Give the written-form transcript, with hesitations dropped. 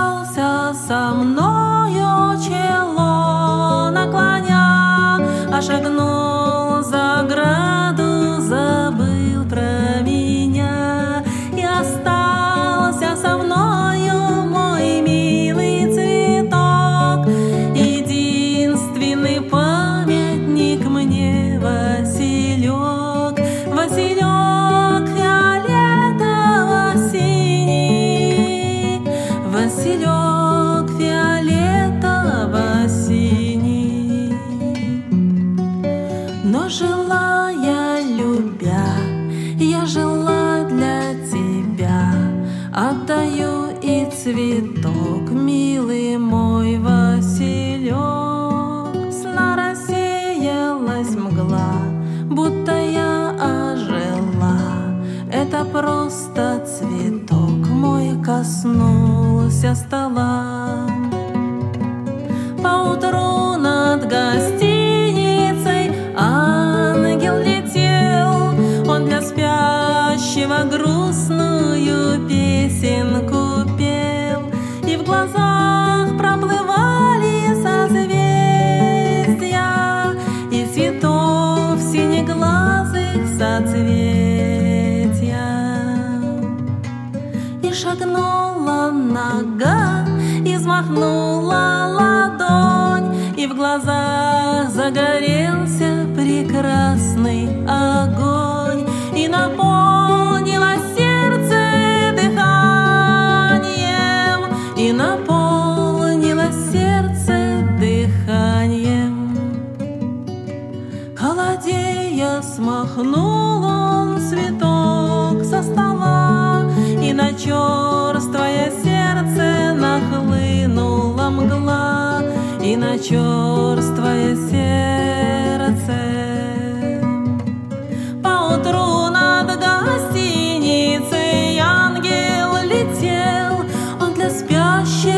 остался со мною, чело наклоня, а шагнул за ограду, забыл про меня. И остался со мною мой милый цветок, единственный памятник мне Василек, Василек фиолетово-синий, Василек фиолетово-синий. Но жила я, любя, я жила для тебя, отдаю и цветок, милый мой Василек. Сна рассеялась мгла, будто я ожила, это просто цветок мой коснулся стола. Поутру над гостиницей ангел летел, он для спящего грустную песенку пел, и в глазах проплывали созвездия и цветов синеглазых соцветия. И шагнула нога, и взмахнула ладонь, и в глазах загорелся прекрасный огонь, и наполнило сердце дыханием, и наполнило сердце дыханием. Холодея смахнул он цветок со стола, и на черствое сердце нахлынула мгла, и на черствое сердце. Поутру над гостиницей ангел летел, он для спящего